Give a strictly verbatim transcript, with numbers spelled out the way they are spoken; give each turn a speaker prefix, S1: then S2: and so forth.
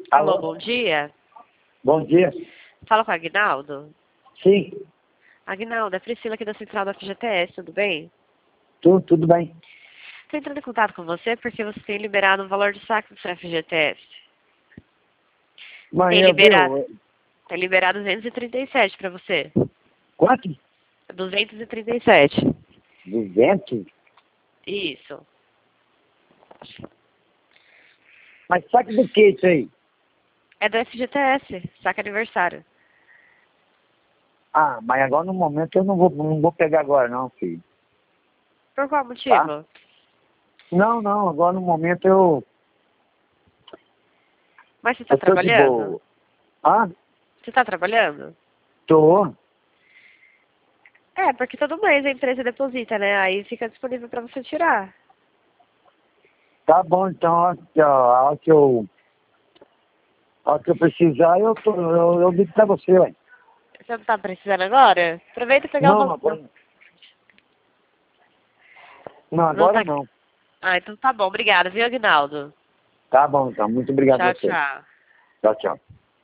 S1: Alô,
S2: Alô?
S1: bom dia.
S2: Bom dia.
S1: Fala com o Aguinaldo.
S2: Sim,
S1: Aguinaldo, é Priscila aqui da Central da F G T S, tudo bem?
S2: tudo, tudo bem.
S1: Estou entrando em contato com você porque você tem liberado o valor de saque do seu F G T S.
S2: Mas
S1: Tem
S2: eu,
S1: liberado,
S2: viu?
S1: tem liberado duzentos e trinta e sete para você.
S2: Quanto?
S1: duzentos e trinta e sete.
S2: duzentos?
S1: Isso.
S2: Mas saque do que isso aí?
S1: É do F G T S, saque aniversário.
S2: Ah, mas agora no momento eu não vou, não vou pegar agora não, filho.
S1: Por qual
S2: Tá?
S1: motivo?
S2: Não, não, agora no momento eu,
S1: Mas você está
S2: eu tô de
S1: trabalhando?
S2: boa. Ah,
S1: Você está trabalhando?
S2: tô.
S1: É, porque todo mês a empresa deposita, né? Aí fica disponível para você tirar.
S2: Tá bom, então, ó, ó, a hora que eu, a hora que eu precisar, eu, tô, eu, eu ligo pra você, ué.
S1: Você não tá precisando agora? Aproveita e pegar o
S2: Não,
S1: valor.
S2: agora não,
S1: Não
S2: agora
S1: tá...
S2: não.
S1: Ah, então tá bom. Obrigada, viu, Aguinaldo?
S2: Tá bom, então, muito obrigado a
S1: Tchau,
S2: você.
S1: tchau.
S2: Tchau, tchau.